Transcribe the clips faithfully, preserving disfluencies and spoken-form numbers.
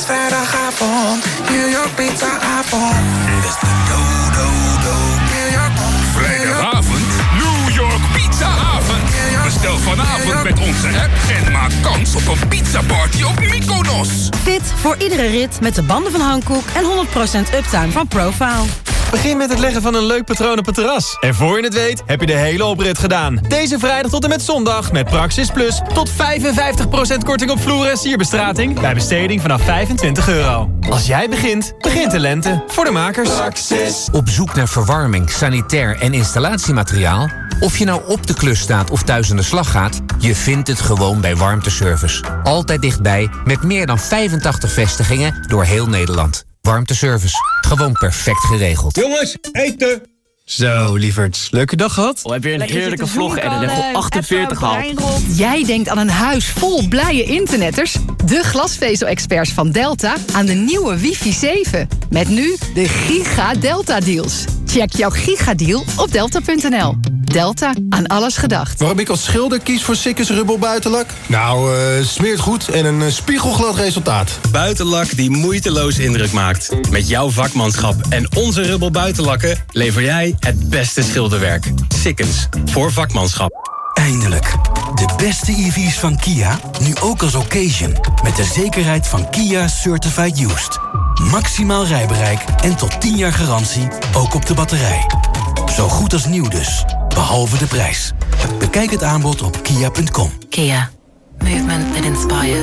vrijdagavond, New York pizza avond. Dat is de do-do-do. New York, Vrijdagavond, New York pizza avond. Bestel vanavond met onze app en maak kans op een pizzaparty op Mykonos. Fit voor iedere rit met de banden van Hankook en honderd procent uptime van Profile. Begin met het leggen van een leuk patroon op het terras. En voor je het weet, heb je de hele oprit gedaan. Deze vrijdag tot en met zondag met Praxis Plus tot vijfenvijftig procent korting op vloer en sierbestrating bij besteding vanaf vijfentwintig euro. Als jij begint, begint de lente. Voor de makers. Praxis. Op zoek naar verwarming, sanitair en installatiemateriaal? Of je nou op de klus staat of thuis aan de slag gaat, je vindt het gewoon bij Warmteservice. Altijd dichtbij, met meer dan vijfentachtig vestigingen door heel Nederland. Warmteservice. Gewoon perfect geregeld. Jongens, eten! Zo, lieverds. Leuke dag gehad? Oh, heb je een heerlijke vlog en een level achtenveertig gehaald. Jij denkt aan een huis vol blije internetters? De glasvezel-experts van Delta aan de nieuwe wifi zeven. Met nu de Giga Delta Deals. Check jouw gigadeal op delta punt n l. Delta, aan alles gedacht. Waarom ik als schilder kies voor Sikkes Rubbel Buitenlak? Nou, uh, smeert goed en een uh, spiegelglad resultaat. Buitenlak die moeiteloos indruk maakt. Met jouw vakmanschap en onze Rubbel Buitenlakken lever jij het beste schilderwerk. Sikkens, voor vakmanschap. Eindelijk. De beste E V's van Kia, nu ook als occasion. Met de zekerheid van Kia Certified Used. Maximaal rijbereik en tot tien jaar garantie, ook op de batterij. Zo goed als nieuw dus, behalve de prijs. Bekijk het aanbod op kia punt com. Kia. Movement that inspires.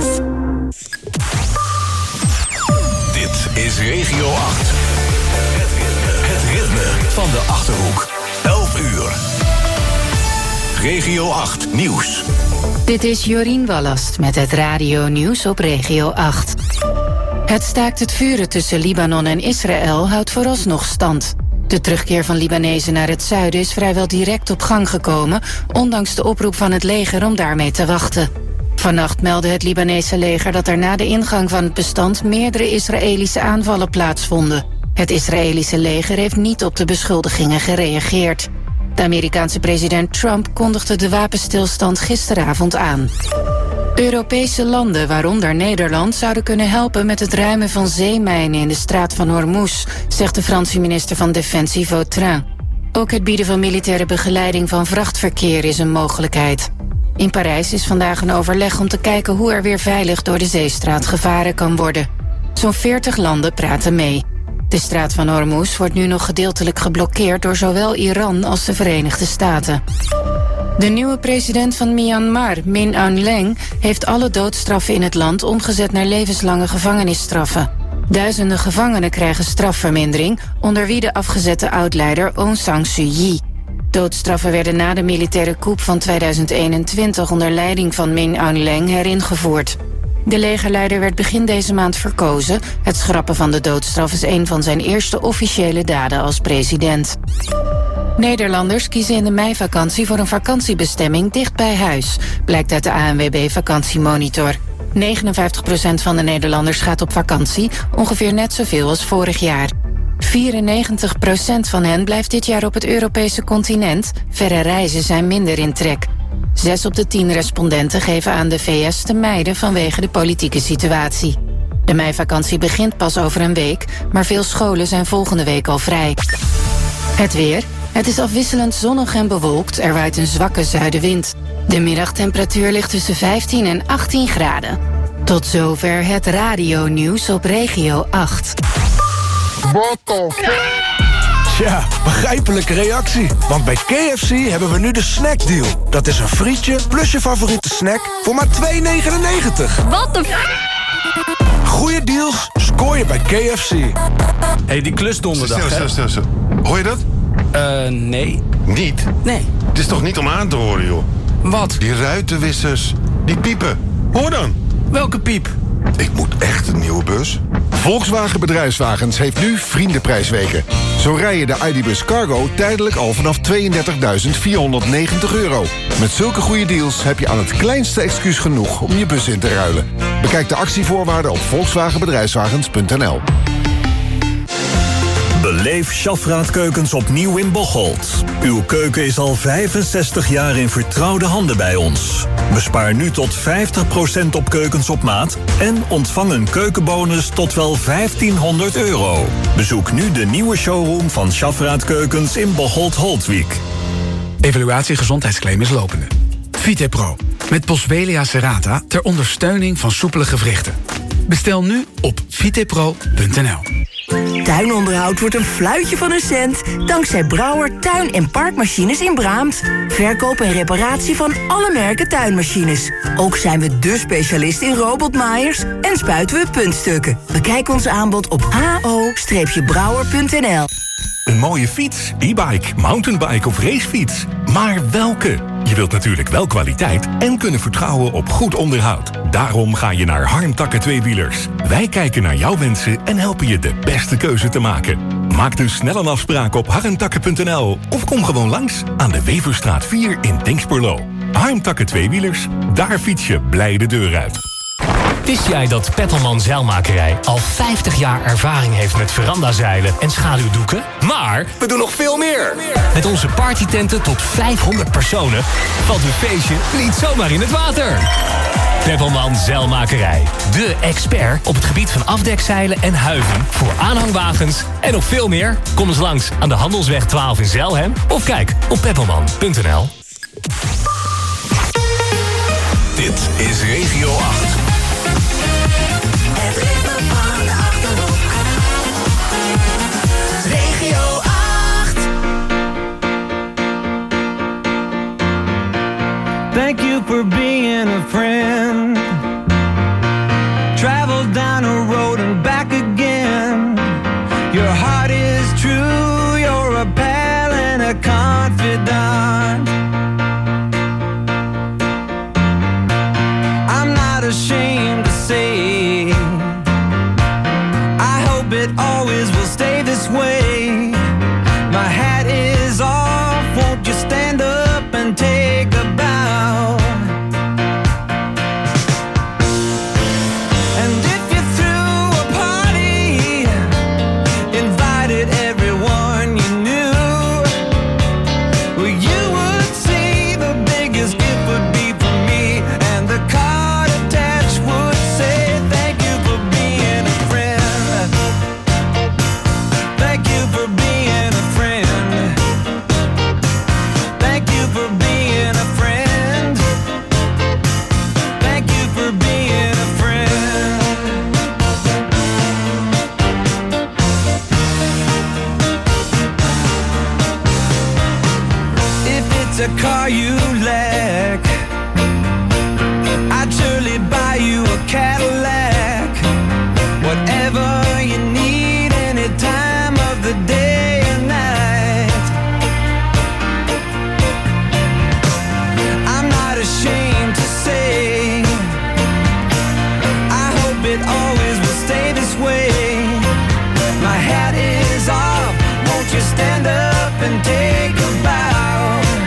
Dit is Regio acht. Het ritme van de Achterhoek. elf uur. Regio acht Nieuws. Dit is Jorien Wallast met het Radio Nieuws op Regio acht. Het staakt het vuren tussen Libanon en Israël houdt vooralsnog stand. De terugkeer van Libanezen naar het zuiden is vrijwel direct op gang gekomen, ondanks de oproep van het leger om daarmee te wachten. Vannacht meldde het Libanese leger dat er na de ingang van het bestand meerdere Israëlische aanvallen plaatsvonden. Het Israëlische leger heeft niet op de beschuldigingen gereageerd. De Amerikaanse president Trump kondigde de wapenstilstand gisteravond aan. Europese landen, waaronder Nederland, zouden kunnen helpen met het ruimen van zeemijnen in de straat van Hormuz, zegt de Franse minister van Defensie Vautrin. Ook het bieden van militaire begeleiding van vrachtverkeer is een mogelijkheid. In Parijs is vandaag een overleg om te kijken hoe er weer veilig door de zeestraat gevaren kan worden. Zo'n veertig landen praten mee. De straat van Hormuz wordt nu nog gedeeltelijk geblokkeerd door zowel Iran als de Verenigde Staten. De nieuwe president van Myanmar, Min Aung Hlaing, heeft alle doodstraffen in het land omgezet naar levenslange gevangenisstraffen. Duizenden gevangenen krijgen strafvermindering, onder wie de afgezette oud-leider Aung San Suu Kyi. Doodstraffen werden na de militaire coup van tweeduizend eenentwintig onder leiding van Min Aung Hlaing heringevoerd. De legerleider werd begin deze maand verkozen. Het schrappen van de doodstraf is een van zijn eerste officiële daden als president. Nederlanders kiezen in de meivakantie voor een vakantiebestemming dicht bij huis, blijkt uit de A N W B Vakantiemonitor. negenenvijftig procent van de Nederlanders gaat op vakantie, ongeveer net zoveel als vorig jaar. vierennegentig procent van hen blijft dit jaar op het Europese continent. Verre reizen zijn minder in trek. Zes op de tien respondenten geven aan de V S te mijden vanwege de politieke situatie. De meivakantie begint pas over een week, maar veel scholen zijn volgende week al vrij. Het weer. Het is afwisselend zonnig en bewolkt. Er waait een zwakke zuidenwind. De middagtemperatuur ligt tussen vijftien en achttien graden. Tot zover het radio-nieuws op Regio acht. What the fuck? Tja, begrijpelijke reactie. Want bij K F C hebben we nu de snackdeal. Dat is een frietje plus je favoriete snack voor maar twee negenennegentig. Wat de f... Goeie deals scoor je bij K F C. Hé, hey, die klus donderdag, Stil, stil, stil, stil. Hoor je dat? Eh, uh, nee. Niet? Nee. Het is toch niet om aan te horen, joh? Wat? Die ruitenwissers. Die piepen. Hoor dan. Welke piep? Ik moet echt een nieuwe bus. Volkswagen Bedrijfswagens heeft nu vriendenprijsweken. Zo rij je de I D Bus Cargo tijdelijk al vanaf tweeëndertigduizend vierhonderdnegentig euro. Met zulke goede deals heb je aan het kleinste excuus genoeg om je bus in te ruilen. Bekijk de actievoorwaarden op volkswagen bedrijfswagens punt n l. Beleef Schafraad Keukens opnieuw in Bocholt. Uw keuken is al vijfenzestig jaar in vertrouwde handen bij ons. Bespaar nu tot vijftig procent op keukens op maat En ontvang een keukenbonus tot wel vijftienhonderd euro. Bezoek nu de nieuwe showroom van Schafraad Keukens in Bocholt-Holtwijk. Evaluatie gezondheidsclaim is lopende. VitePro, met Boswellia serrata ter ondersteuning van soepele gewrichten. Bestel nu op vitepro punt n l. Tuinonderhoud wordt een fluitje van een cent dankzij Brouwer Tuin- en Parkmachines in Braamt. Verkoop en reparatie van alle merken tuinmachines. Ook zijn we dé specialist in robotmaaiers en spuiten we puntstukken. Bekijk ons aanbod op h o brouwer punt n l. Een mooie fiets, e-bike, mountainbike of racefiets. Maar welke? Je wilt natuurlijk wel kwaliteit en kunnen vertrouwen op goed onderhoud. Daarom ga je naar Harmtakken Tweewielers. Wij kijken naar jouw wensen en helpen je de beste keuze te maken. Maak dus snel een afspraak op harmtakken punt n l of kom gewoon langs aan de Weverstraat vier in Dinxperlo. Harmtakken Tweewielers, daar fiets je blij de deur uit. Wist jij dat Peppelman Zeilmakerij al vijftig jaar ervaring heeft met verandazeilen en schaduwdoeken? Maar we doen nog veel meer! Met onze partytenten tot vijfhonderd personen valt uw feestje niet zomaar in het water. Peppelman Zeilmakerij. De expert op het gebied van afdekzeilen en huiven voor aanhangwagens en nog veel meer. Kom eens langs aan de Handelsweg twaalf in Zelhem of kijk op peppelman punt n l. Dit is Regio acht. Het ritme van de Achterhoek. Regio acht. Thank you for being a friend. Travel down a road and back again. Your heart is true, you're a pal and a confidant. I'm not ashamed to say I hope it always will stay this way. My hat is off, won't you stand up and take a bow? And if you threw a party, invited everyone you knew, well, you would see the biggest gift would be for me, and the card attached would say thank you for being a friend. Thank you for being a friend. Thank you for being a friend. Thank you for being a friend. If it's a car you lack, I'd surely buy you a Cadillac. Whatever you need, any time of the day or night. I'm not ashamed to say I hope it always will stay this way. My hat is off, won't you stand up and take a bow?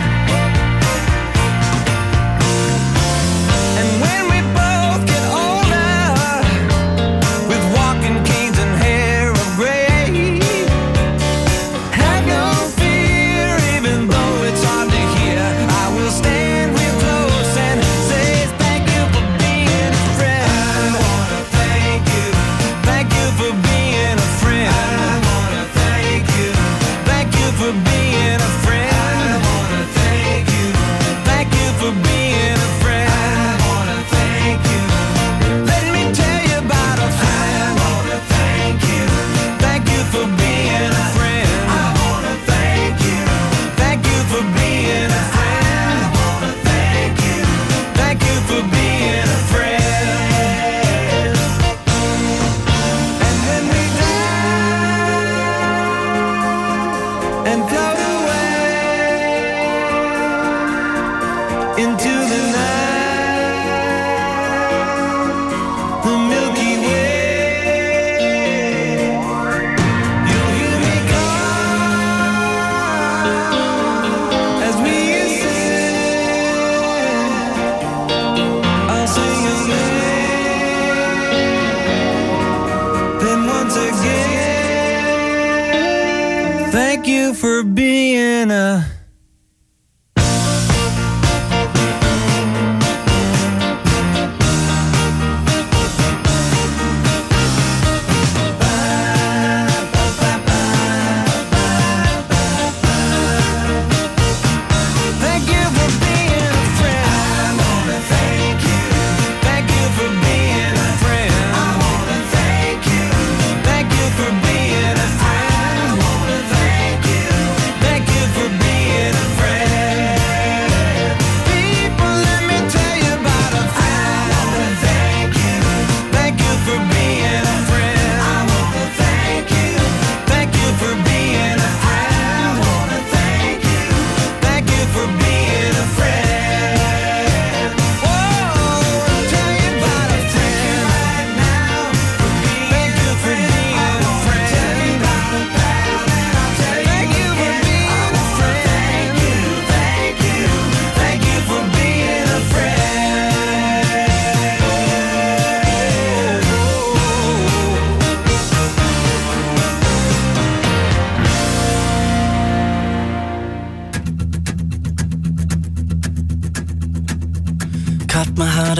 And when we both get older, with walking canes and hair of gray, have no fear, even though it's hard to hear. I will stand real close and say thank you for being a friend. I wanna thank you. Thank you for being a friend. I wanna thank you. Thank you for being a friend. I wanna thank you. Thank you for being a friend. I wanna thank you. Let me tell you about a friend. I wanna thank you. Thank you for being a friend. I wanna thank you. Thank you for being a friend. I wanna thank you. Thank you for being a friend. And then we die and float away into the night, the Milky Way. You'll hear me call as we ascend. I'll sing a name. Then once again, thank you for being a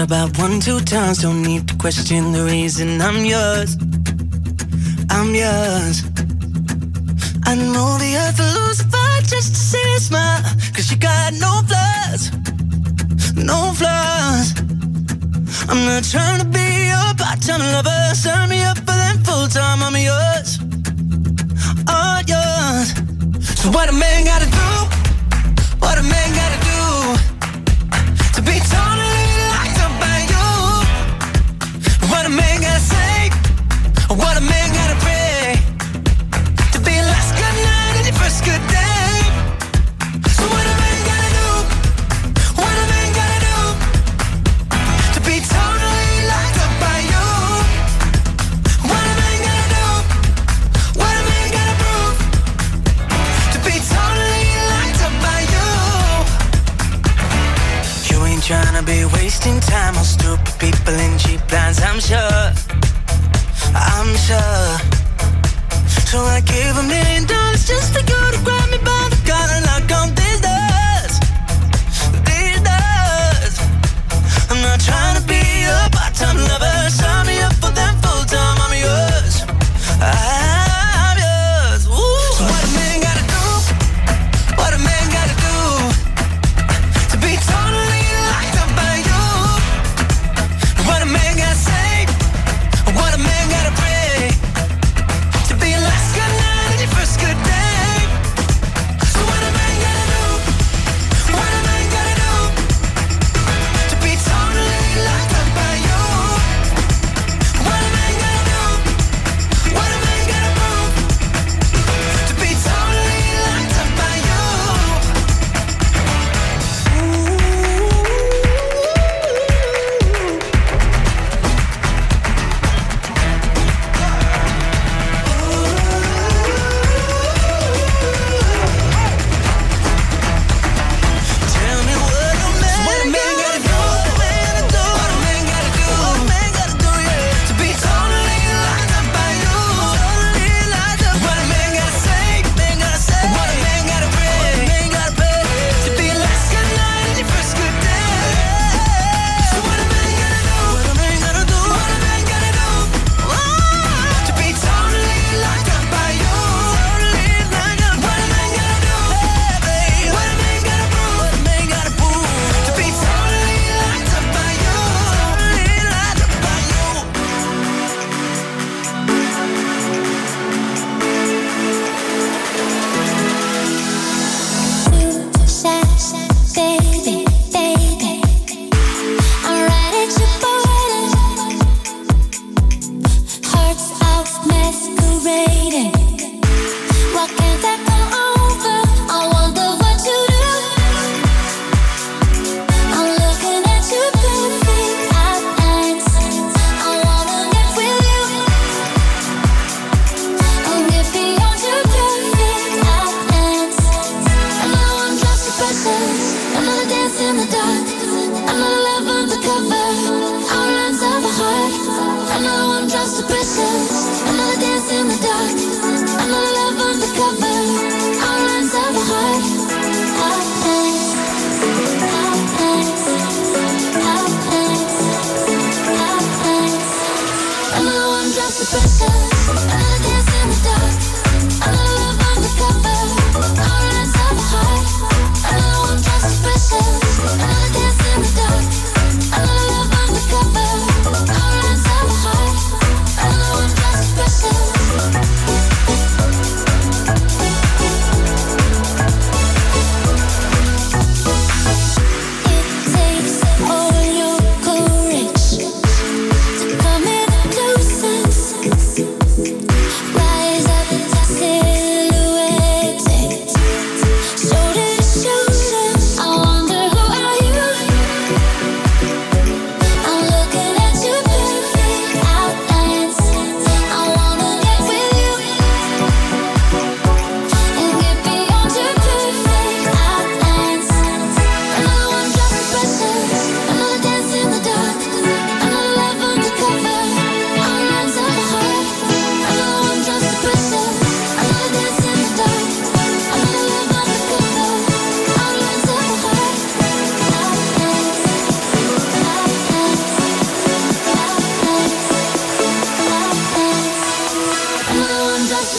about one, two times. Don't need to question the reason I'm yours. I'm yours. I know the earth will lose a fight just to see a smile. Cause you got no flaws, no flaws. I'm not trying to be your part-time lover. Sign me up for them full-time. I'm yours, all yours. So what a man gotta do, what a man gotta do to be totally locked up by you. What a man gotta say, what a man gotta pray to be your last good night and your first good day. So what a man gotta do, what a man gotta do to be totally locked up by you. What a man gotta do, what a man gotta prove to be totally locked up by you. You ain't tryna be wasting time on stupid people in cheap lines, I'm sure, I'm sure. So I gave a million dollars just for you to grab me by the collar and lock on these doors, these doors. I'm not trying to be a part-time lover. Sign me up for that full-time. I'm yours, I'm yours. Ooh. So what a man gotta do, what a man gotta do to be totally locked up by you. What a man gotta say, what a man gotta pray to be your last good night and your first good day. So what a man gotta do, what a man gotta do to be totally locked up by you. What a man gotta do, what a man gotta prove to be totally locked up by you. Tell me what a man, what a man gotta do, what a man gotta do, what a man gotta do, what a man gotta do, yeah, to be totally locked up by you, totally locked up. What a man gotta say, man gotta say, what a man gotta pray, what a man gotta pray to be your last good night and your first good day. So what a man gotta do, what a man gotta do, what a man gotta do, oh, to be totally locked up by you, totally locked up. What a man gotta do, baby, what a man gotta prove, what a man gotta prove to be totally locked up by you, totally locked up by you. Baby, baby, I'm right at your border. Hearts out masquerading. Why can't that come over? I wonder what you do. I'm looking at your perfect eyes. I wanna get with you. I'll get beyond your perfect eyes. I know I'm just a person. Another dance in the dark. Another love undercover. Outlines of a heart. I know I'm just a person. Another dance in the dark. Another love undercover. Outlines of a heart. Outlines. Outlines. Outlines. Outlines. I know I'm just a person. Another dance in the dark. Another love undercover. Outlines of a heart. I know I'm just a person. Another dance in the dark. Another love undercover. Outlines of a heart. I know I'm just a person. It takes all your courage to come and lose. Rise up and toss it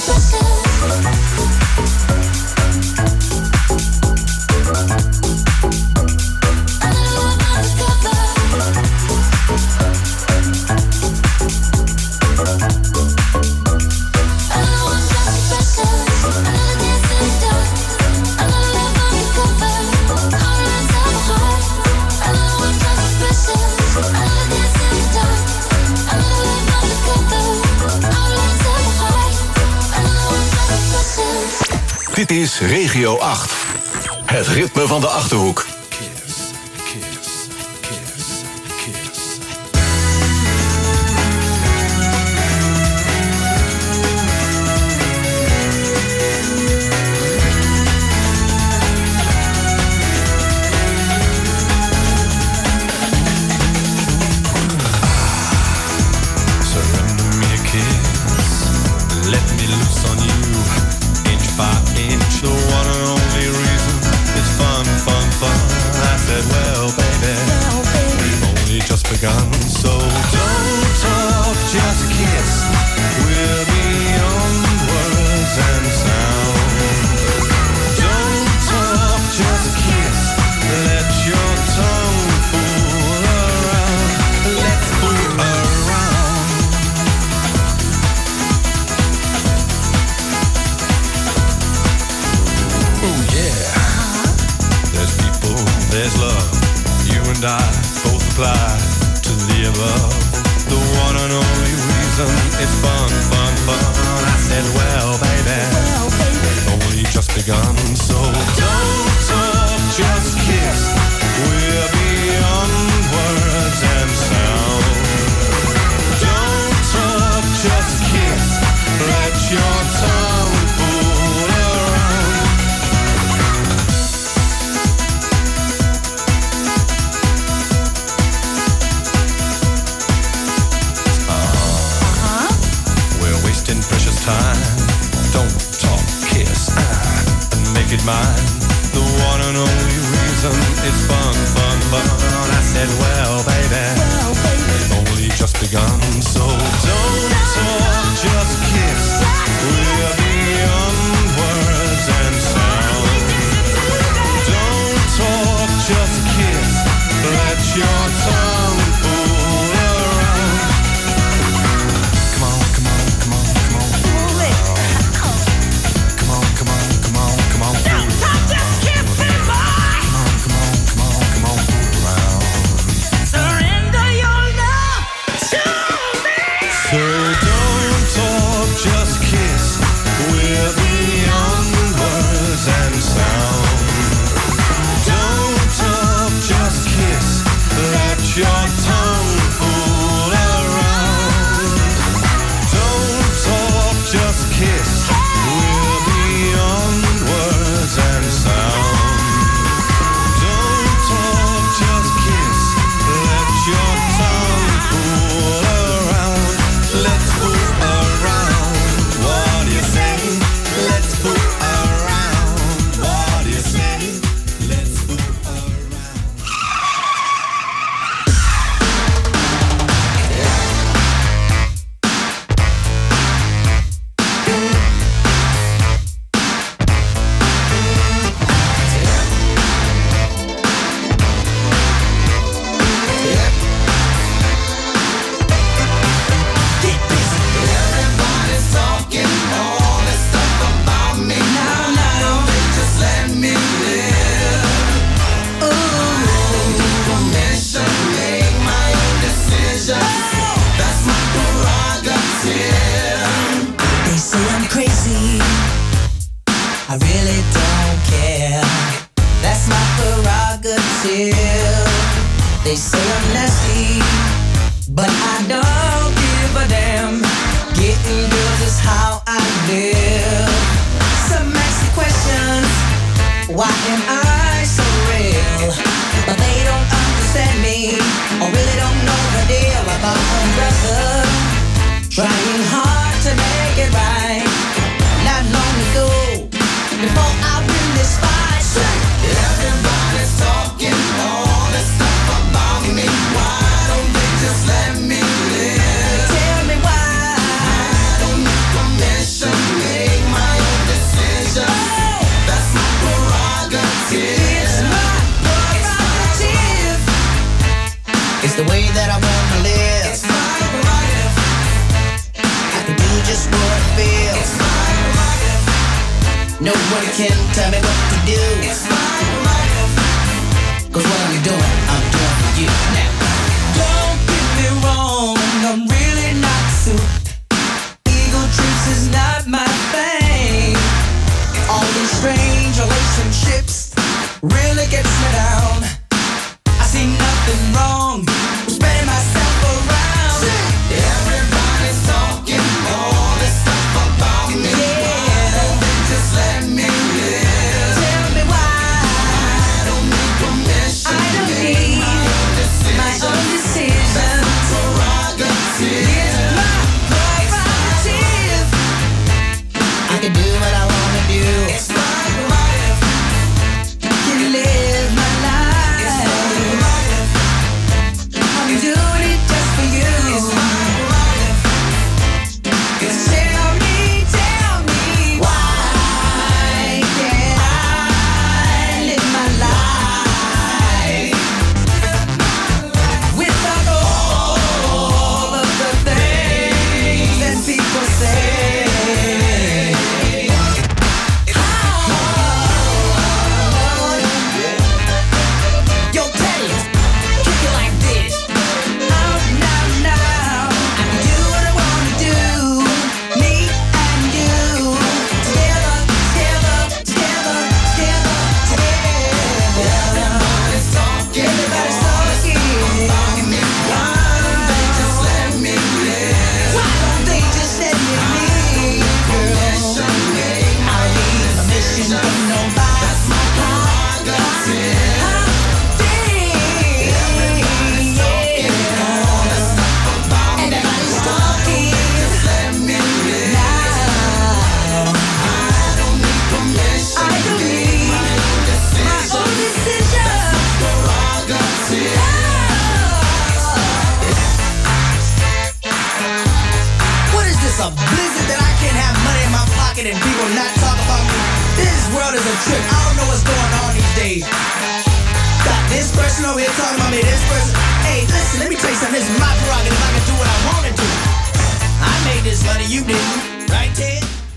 Dit is Regio acht. Het ritme van de Achterhoek. Trying hard to make it right. Not long ago, before Nobody can tell me what to do. It's my life. Cause what I'm doing, I'm doing for you now. Don't get me wrong, I'm really not suit. Ego trips is not my thing. All these strange relationships really gets me down. I see nothing wrong with spreading myself around. Everybody's talking all this stuff about me. Why don't they just let me live? Tell me why. I don't need permission. I don't need my own decision. My own decision. That's my prerogative. It's my prerogative. I can do what I wanna do. It's my life. Can live my life. It's my life. I'm doing it just for you. It's my life. Just tell me, tell me why can't I live my life without all of the things that people say? Yo, Teddy, kick it like this. Out now, now. I can do what I wanna do. Me and you. Together, together, together, together, together. Everybody's talking. Everybody's talking. Why don't they just let me live? Why don't they just let me live, girl? I don't need permission from nobody. That's my prerogative. Everybody's talking. Just let me live. Now. I don't need permission. I don't need my own decision. Prerogative. What is this, a blizzard that I can't have money in my pocket and people not talk about me? This world is a trip. I don't know what's going on these days. Got this person over here talking about me, this person. Hey, listen, let me tell you something. This is my prerogative. I can do what I want to do. I made this money, you didn't. Right, Ted?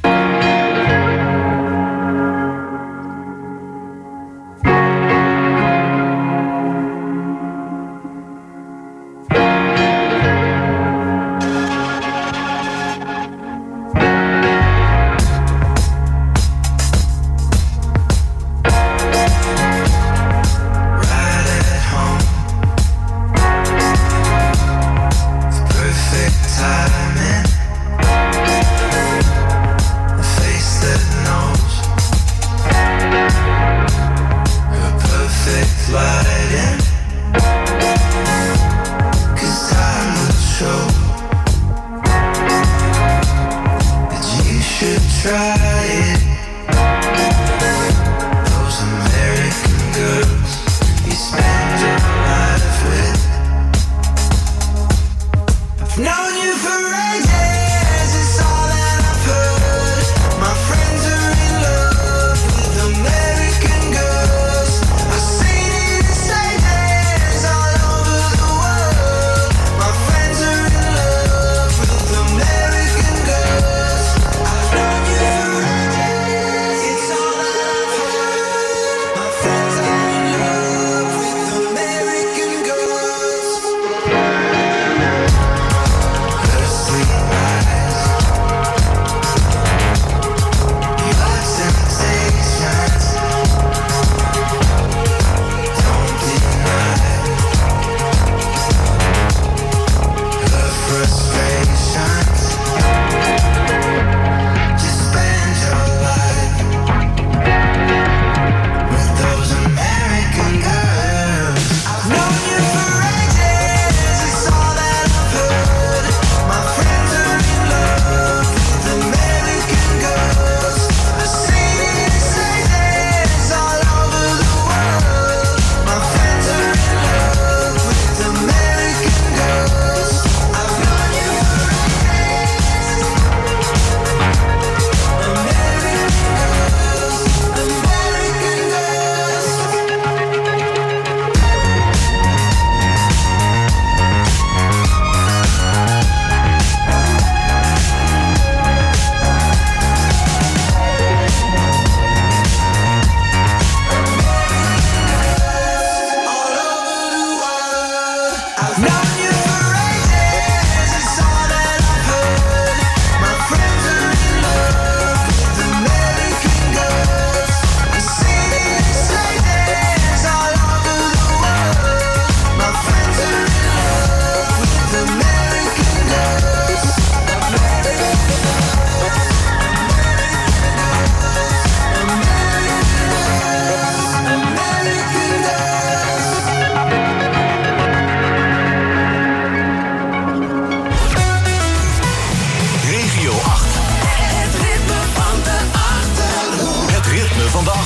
Perfect timing.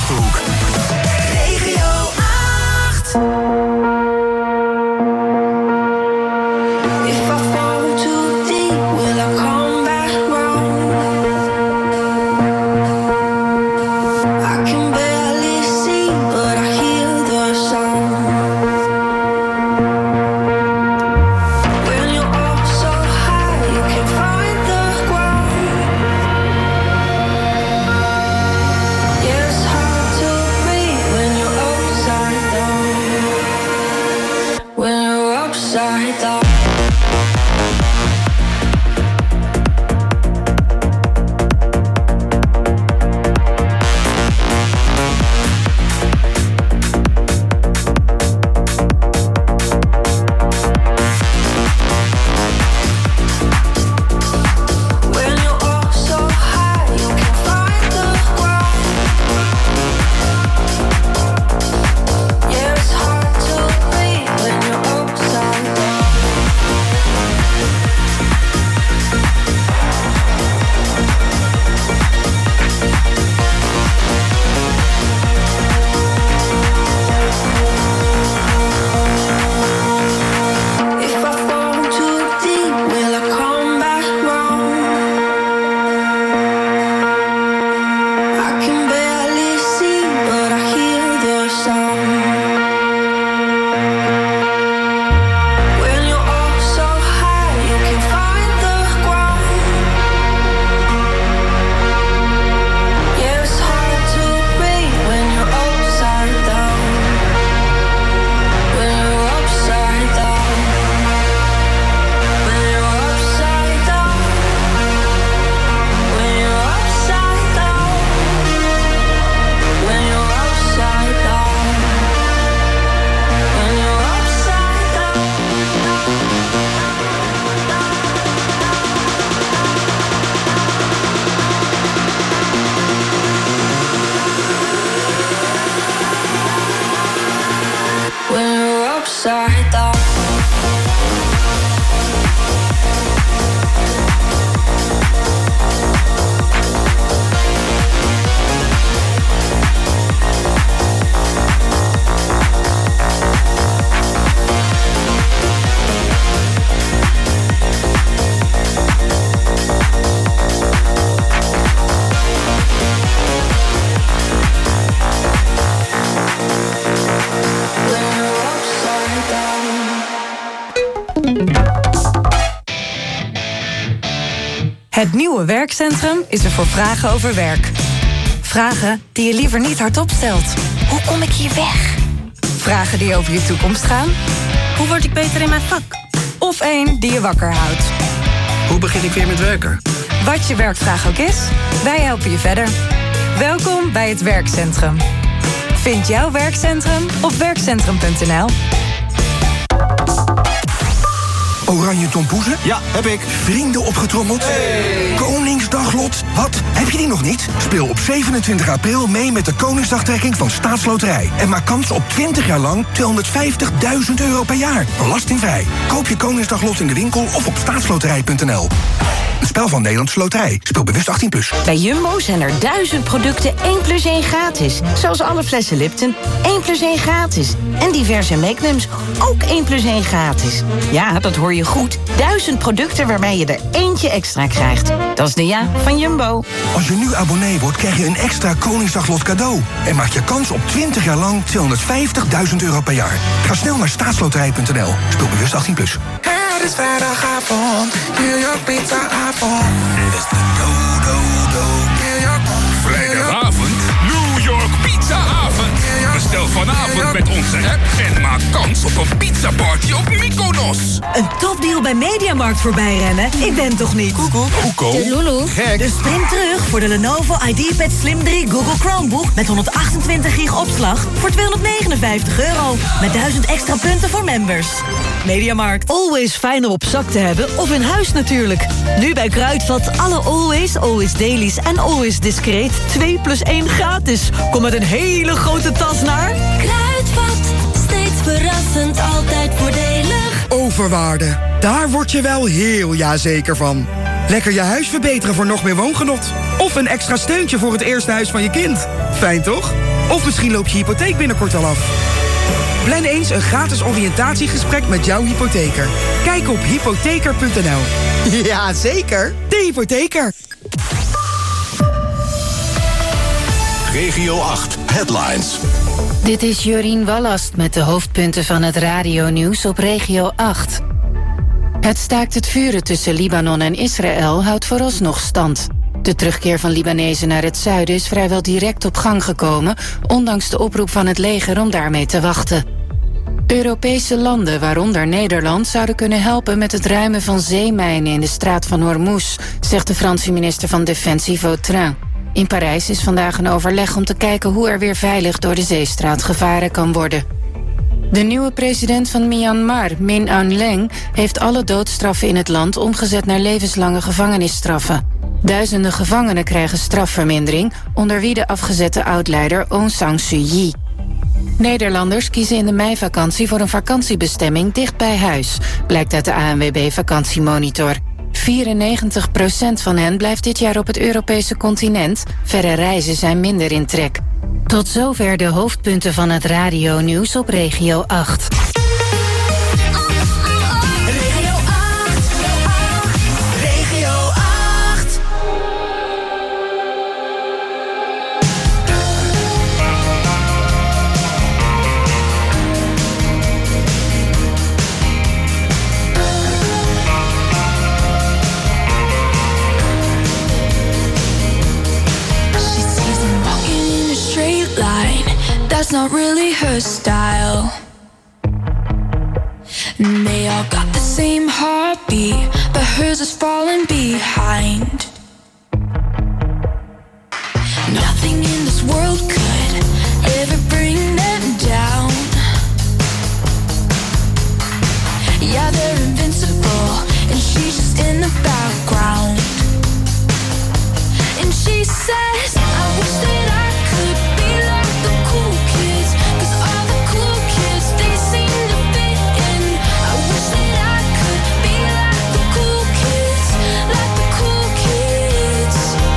Achterhoek. Regio acht. If I fall too deep, will I come back round? I can barely see, but I hear the sound. When you're up so high, you can find the ground. Yeah, it's hard to breathe when you're upside down. When you're upside down. When you're up so high, you can find the ground. Yeah, it's hard to breathe when you're upside down. If I fall too deep, will I come back round? I can barely see, but I hear the sound. When you're up so high, you can find the ground. Yeah, it's hard to breathe when you're upside down. When you're upside down. When you're upside down. When you're upside down. When you're upside down. When you're upside down. When you're upside down. When you're upside down. Het nieuwe werkcentrum is er voor vragen over werk. Vragen die je liever niet hardop stelt. Hoe kom ik hier weg? Vragen die over je toekomst gaan. Hoe word ik beter in mijn vak? Of één die je wakker houdt. Hoe begin ik weer met werken? Wat je werkvraag ook is, wij helpen je verder. Welkom bij het werkcentrum. Vind jouw werkcentrum op werkcentrum punt n l. Oranje tompoezen? Ja, heb ik. Vrienden opgetrommeld? Hey. Koningsdaglot? Wat? Heb je die nog niet? Speel op zevenentwintig april mee met de Koningsdagtrekking van Staatsloterij. En maak kans op twintig jaar lang tweehonderdvijftigduizend euro per jaar. Belastingvrij. Koop je Koningsdaglot in de winkel of op staatsloterij punt n l. Een spel van Nederlandse Loterij. Speel bewust achttien plus. Bij Jumbo zijn er duizend producten één plus één gratis. Zoals alle flessen Lipton, één plus één gratis. En diverse Magnums, ook één plus één gratis. Ja, dat hoor je goed. Duizend producten waarbij je er eentje extra krijgt. Dat is de ja van Jumbo. Als je nu abonnee wordt, krijg je een extra Koningsdaglot cadeau. En maak je kans op twintig jaar lang tweehonderdvijftigduizend euro per jaar. Ga snel naar staatsloterij punt n l. Speel bewust achttien plus. Het is vrijdagavond, New York pizza avond. Het is de do-do-do. New York, Vrijdagavond, New York pizzaavond. Bestel vanavond met onze app en maak kans op een pizzaparty op Mykonos. Een topdeal bij Mediamarkt voorbij rennen? Ik ben toch niet? Koekoek. Hoekom? De Lulu. Gek. Dus sprint terug voor de Lenovo I D Pad Slim drie Google Chromebook met honderdachtentwintig gig opslag voor tweehonderdnegenenvijftig euro. Met duizend extra punten voor members. Mediamarkt. Always fijn om op zak te hebben of in huis natuurlijk. Nu bij Kruidvat alle Always, Always Dailies en Always Discreet twee plus één gratis. Kom met een hele grote tas naar... Kruidvat, steeds verrassend, altijd voordelig. Overwaarde, daar word je wel heel jazeker van. Lekker je huis verbeteren voor nog meer woongenot. Of een extra steuntje voor het eerste huis van je kind. Fijn toch? Of misschien loopt je hypotheek binnenkort al af. Plan eens een gratis oriëntatiegesprek met jouw hypotheker. Kijk op hypotheker punt n l. Ja, zeker. De hypotheker. Regio acht Headlines. Dit is Jorien Wallast met de hoofdpunten van het radionieuws op Regio acht. Het staakt het vuren tussen Libanon en Israël houdt vooralsnog stand. De terugkeer van Libanezen naar het zuiden is vrijwel direct op gang gekomen, ondanks de oproep van het leger om daarmee te wachten. Europese landen, waaronder Nederland, zouden kunnen helpen met het ruimen van zeemijnen in de straat van Hormuz, zegt de Franse minister van Defensie Vautrin. In Parijs is vandaag een overleg om te kijken hoe er weer veilig door de zeestraat gevaren kan worden. De nieuwe president van Myanmar, Min Aung Hlaing, heeft alle doodstraffen in het land omgezet naar levenslange gevangenisstraffen. Duizenden gevangenen krijgen strafvermindering, onder wie de afgezette oud-leider Aung San Suu Kyi. Nederlanders kiezen in de meivakantie voor een vakantiebestemming dicht bij huis, blijkt uit de A N W B-vakantiemonitor. vierennegentig procent van hen blijft dit jaar op het Europese continent. Verre reizen zijn minder in trek. Tot zover de hoofdpunten van het radionieuws op Regio acht. Regio acht. Regio acht. She sees him walking in a straight line. That's not really her style. And they all got the same heartbeat, but hers is falling behind. Nothing in this world could ever bring them down. Yeah, they're invincible, and she's just in the background. And she says, I wish that I could be like the cool kids, 'cause all the cool kids, they seem to fit in. I wish that I could be like the cool kids, like the cool kids.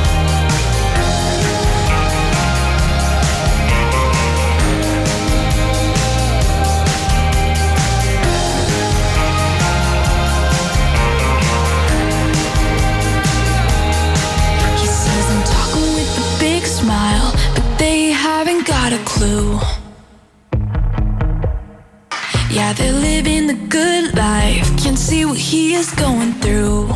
He sees them talking with a big smile, but they haven't got a clue. Yeah, they're living the good life, can't see what he is going through.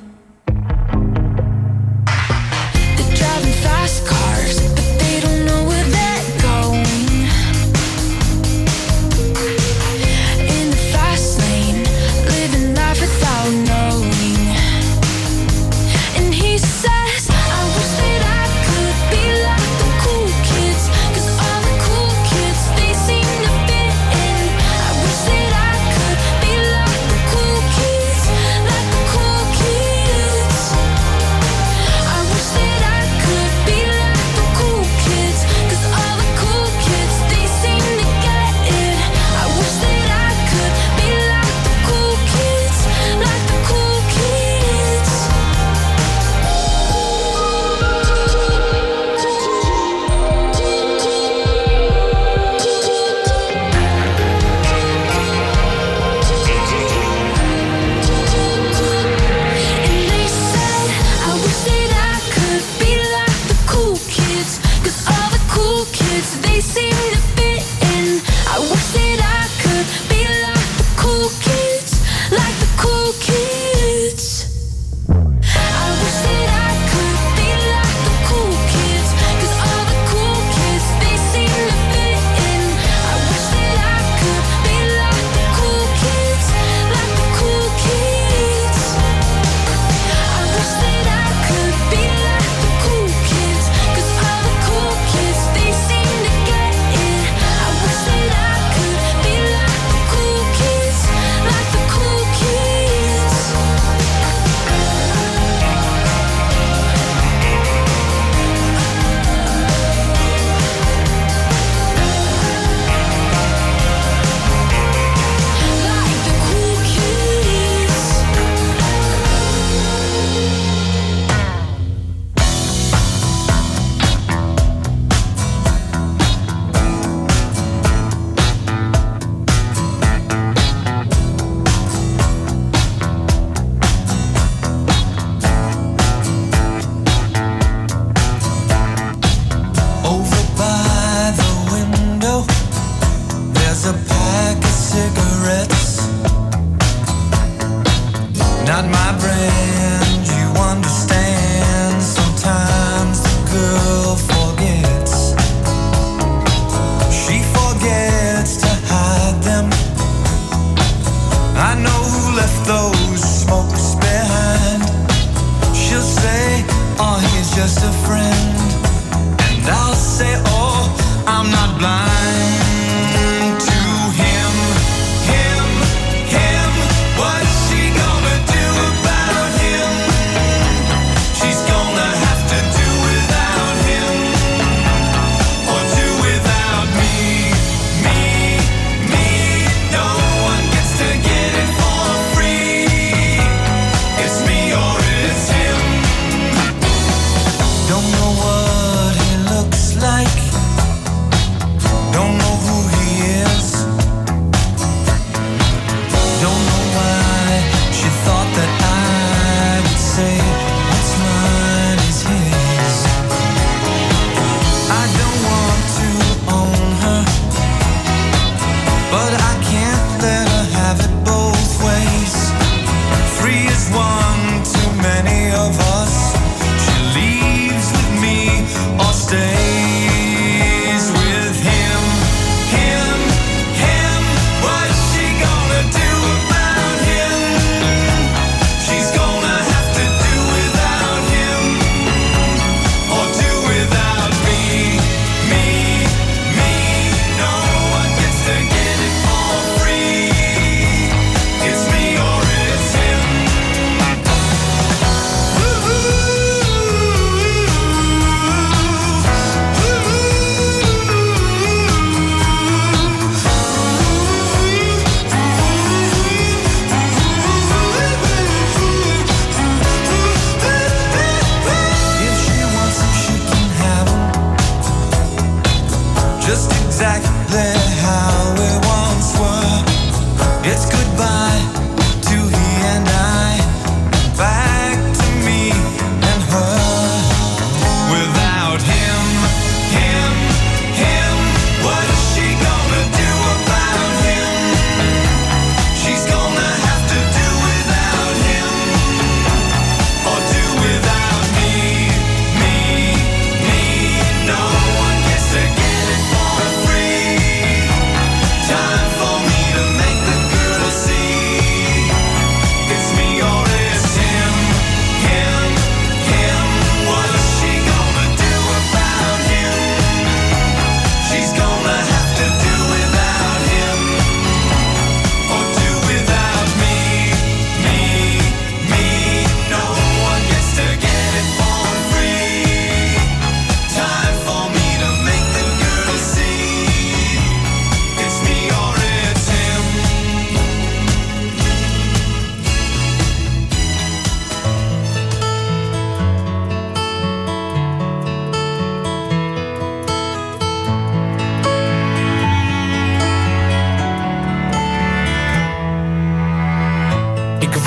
They're driving fast cars, but they don't know where they're going. In the fast lane, living life without knowing. And he says, I wish that I could be like the cool kids, 'cause all the cool kids, they seem to fit in. I wish that I could be like the cool kids, like the cool kids.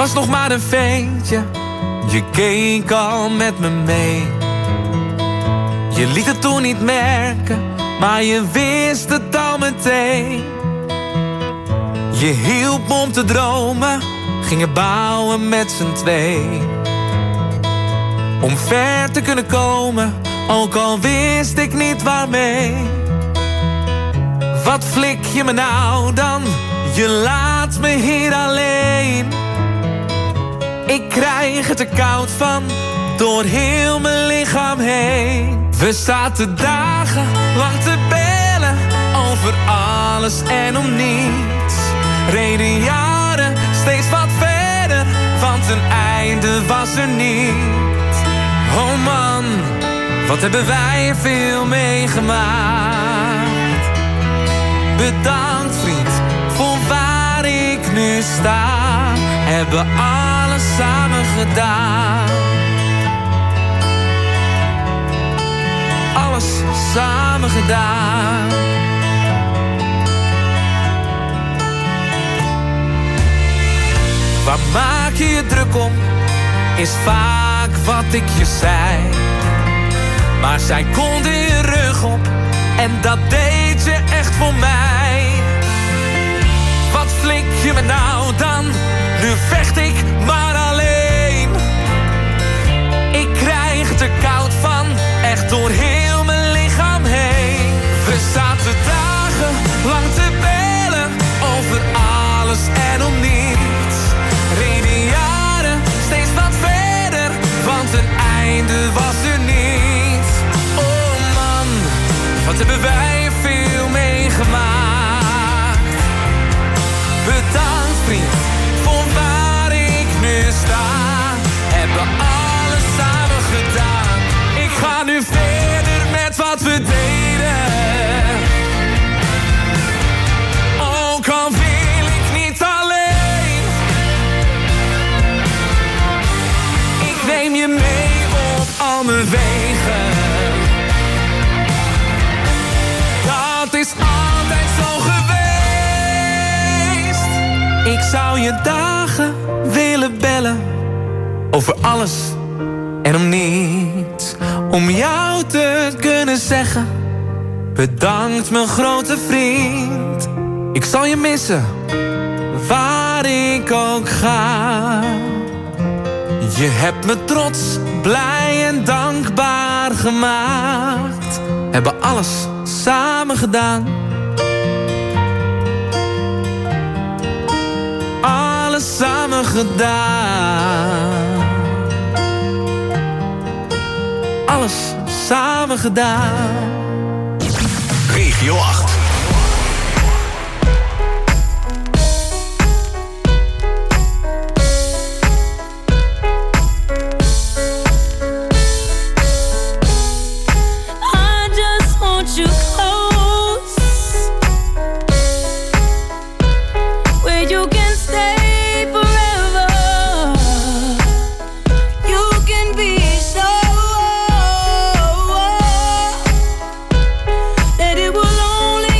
was nog maar een ventje, je keek al met me mee. Je liet het toen niet merken, maar je wist het al meteen. Je hielp me om te dromen, gingen bouwen met z'n twee. Om ver te kunnen komen, ook al wist ik niet waarmee. Wat flik je me nou dan? Je laat me hier alleen. Ik krijg het er koud van, door heel mijn lichaam heen. We zaten dagen lang te bellen, over alles en om niets. Reden jaren steeds wat verder, want een einde was er niet. Oh man, wat hebben wij veel meegemaakt. Bedankt vriend, voor waar ik nu sta. Hebben alles samen gedaan. Alles samen gedaan. Waar maak je je druk om, is vaak wat ik je zei. Maar zij konden je rug op, en dat deed je echt voor mij. Wat flik je me nou dan? Nu vecht ik maar alleen. Ik krijg het er koud van, echt door heel mijn lichaam heen. We zaten dagen lang te bellen, over alles en om niets. Reden jaren steeds wat verder, want een einde was er niet. Oh man, wat hebben wij veel meegemaakt. Bedankt vriend, voor waar ik nu sta. Hebben alles samen gedaan. Ik ga nu verder met wat we deden. Ook al wil ik niet alleen. Ik neem je mee op al mijn wegen. Dat is altijd zo geweest. Ik zou je dagen willen bellen, over alles en om niets. Om jou te kunnen zeggen, bedankt mijn grote vriend. Ik zal je missen, waar ik ook ga. Je hebt me trots, blij en dankbaar gemaakt. Hebben alles samen gedaan. Alles samen gedaan. Alles samen gedaan. Regio acht. I just want you close, where you can stay forever. You can be so that it will only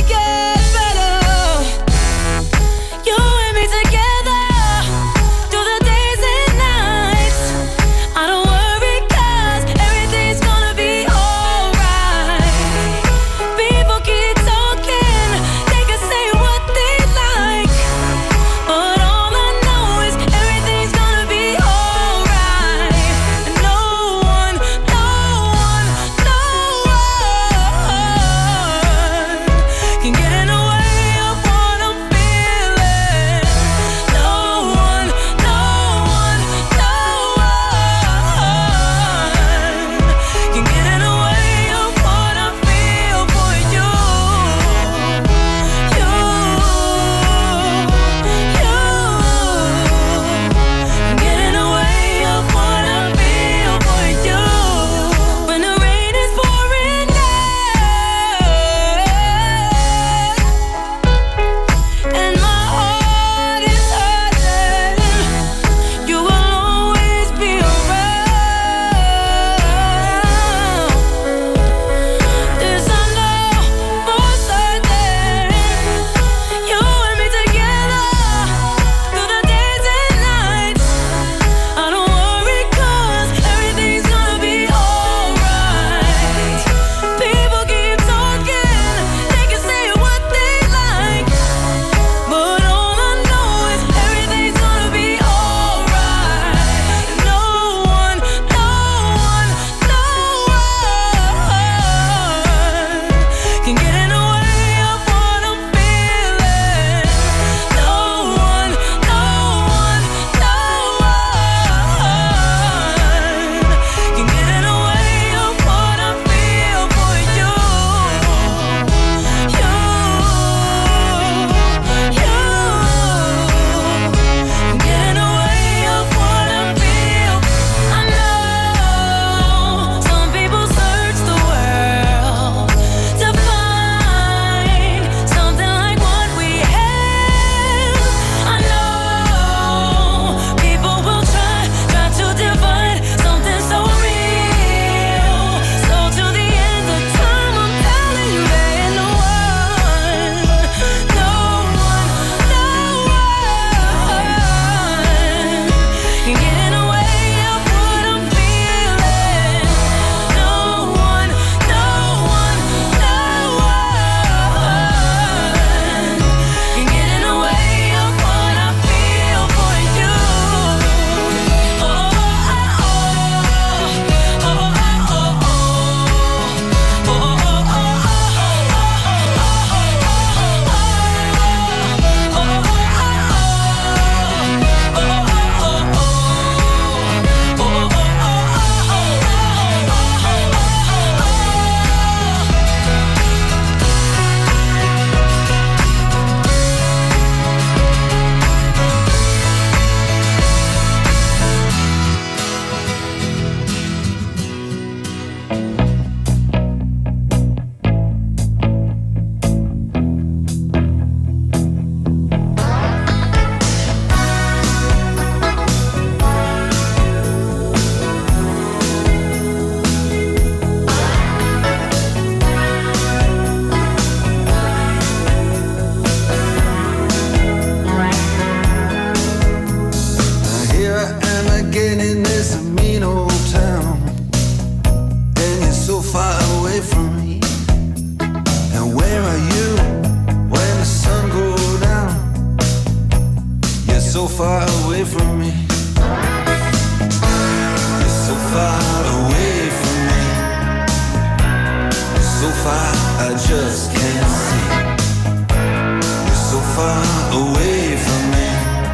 just can't see. You're so far away from me.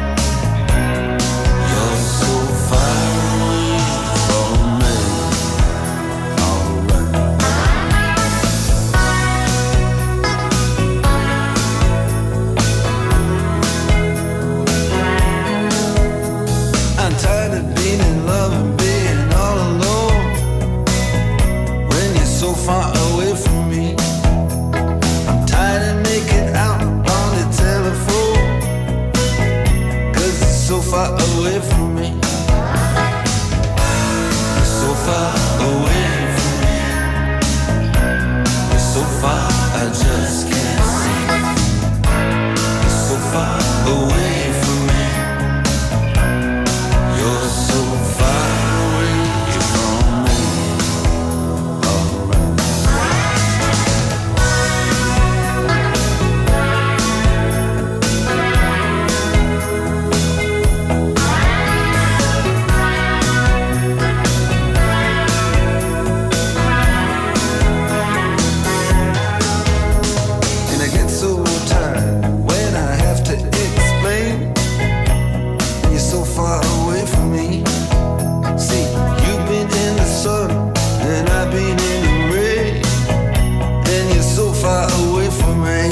You're so far away from me. Alright. I'm tired of being in love and being all alone when you're so far away from me. I'm tired of making out on the telephone, 'cause it's so far away from me. You're so far away from me. You're so far, I just can't see. You're so far away from me. You're so far away from me. And I get so tired when I have to explain. You're so far away from me. See, you've been in the sun and I've been in the rain, and you're so far away from me.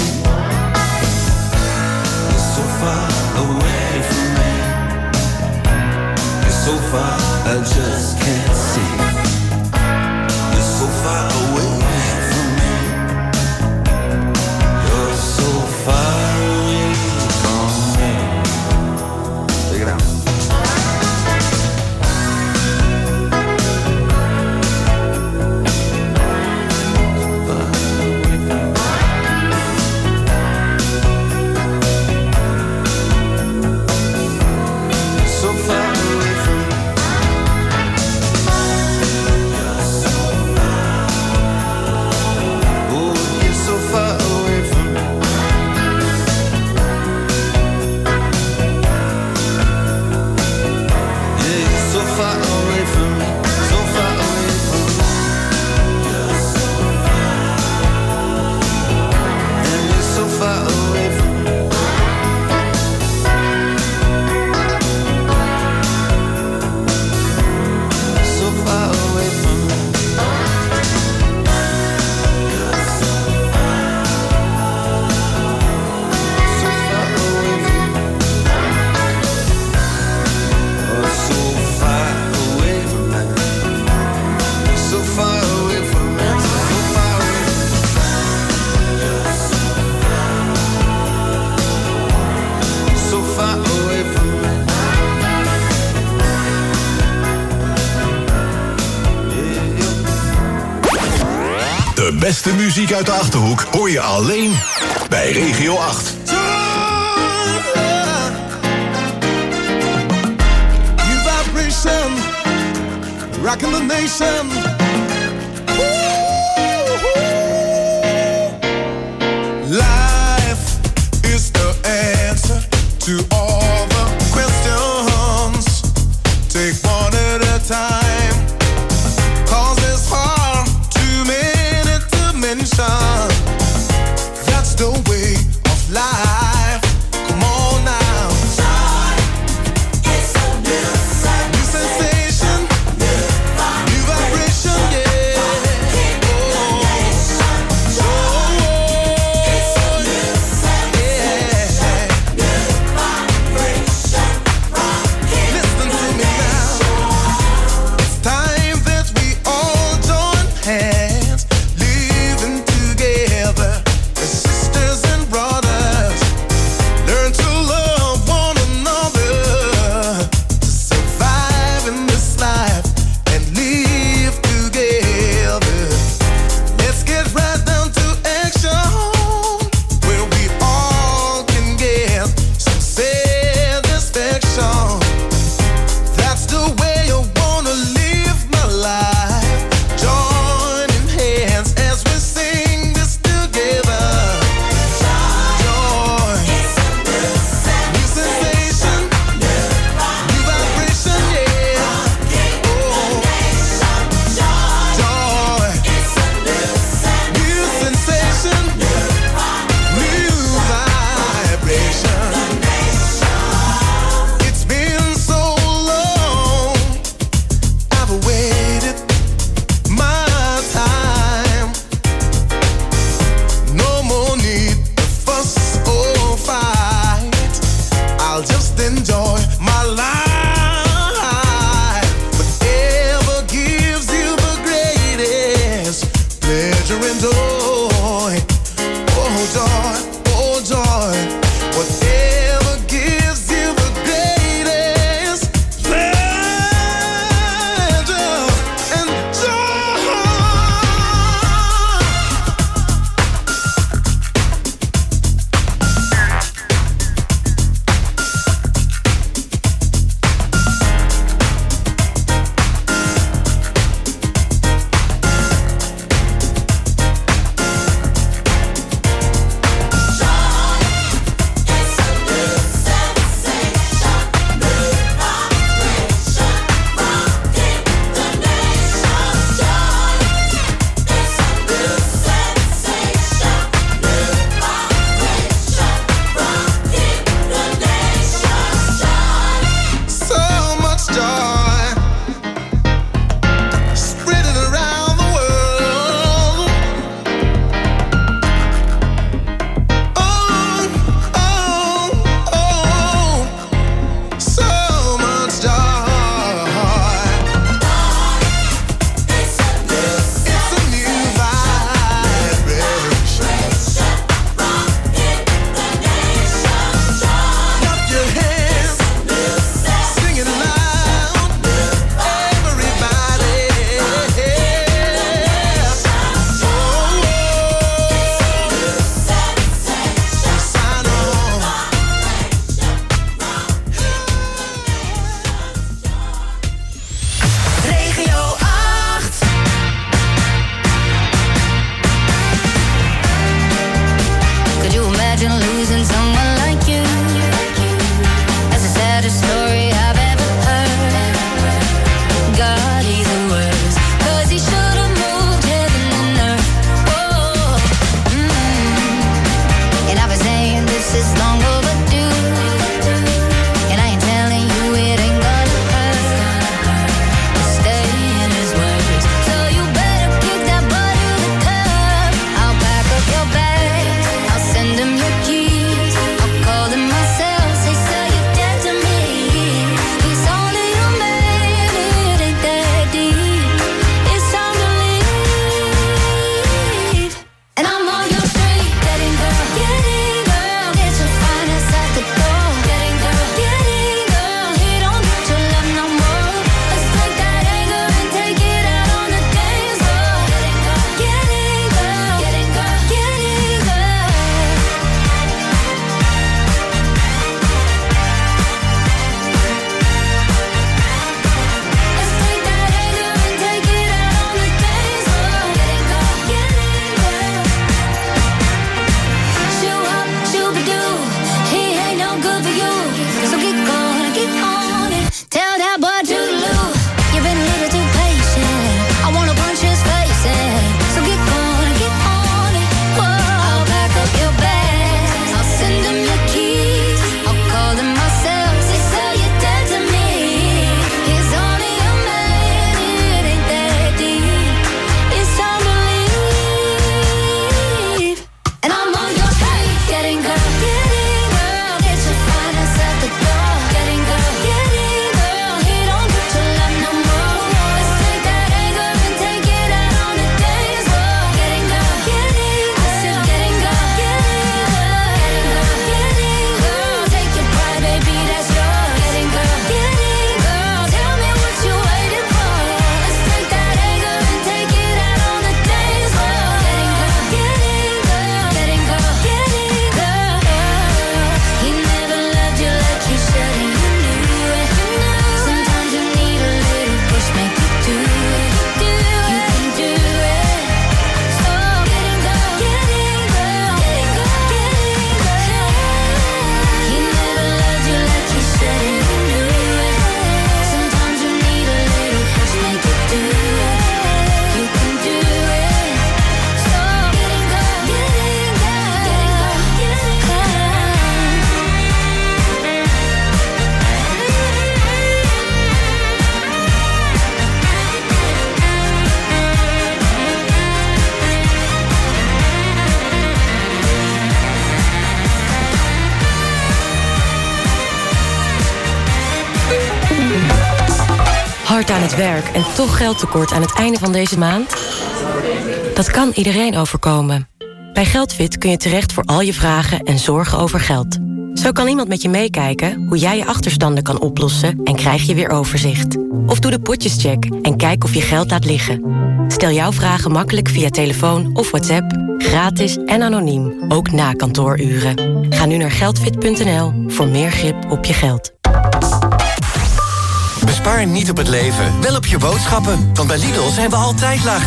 You're so far away from me. You're so far, I just can't see. You're so far away from me. You're so far away from me. Take it out. So far away from me. Oh, you're so far away from me. Yeah, you're so far away from me. So far away from me. And you're so far away from me. So far away from me. So far away from me. Oh, so far away from me. So far away from me. So far away. So far away from me. De beste muziek uit de Achterhoek hoor je alleen bij Regio acht. New vibration, rocking the nation. Life is the answer to all the questions. Take one at a time, 'cause it's hard, too many to mention. That's the way of life. Come on now. It's a new sensation, new vibration. het werk en toch geld tekort aan het einde van deze maand? Dat kan iedereen overkomen. Bij Geldfit kun je terecht voor al je vragen en zorgen over geld. Zo kan iemand met je meekijken hoe jij je achterstanden kan oplossen en krijg je weer overzicht. Of doe de potjescheck en kijk of je geld laat liggen. Stel jouw vragen makkelijk via telefoon of WhatsApp, gratis en anoniem, ook na kantooruren. Ga nu naar geldfit punt n l voor meer grip op je geld. Bespaar niet op het leven, wel op je boodschappen. Want bij Lidl zijn we altijd laag